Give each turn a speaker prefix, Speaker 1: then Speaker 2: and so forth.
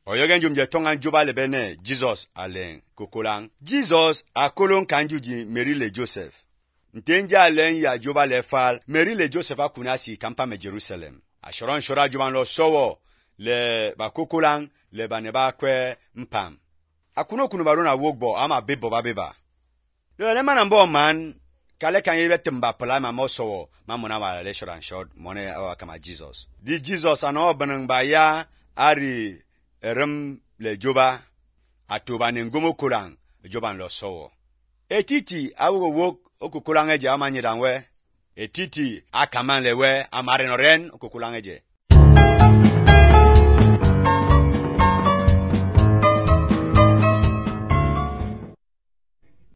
Speaker 1: Oyogen jumje tongan juba lebene Jesus alen kokolang. Jesus akolon kanjuji Mary le Joseph. Ntenja alen ya juba le fal Mary le Joseph akunasi kampa me Jerusalem. Ashoron shora juban lo sowo le bakokolang le baneba kwe mpam. Akuno kunu baruna wogbo ama bebo babeba. Le man mbo man kale kan yebe timba pala ma mosowo ma mona wala le shoran shod mone awa kama Jesus. Di Jesus ano banang baya ari rem le joba atoba ne ngomo kolang joban lo sowo. Etiti awo wok okukolang eje amanyidanwe. Etiti akaman lewe amarenoren okukolang eje.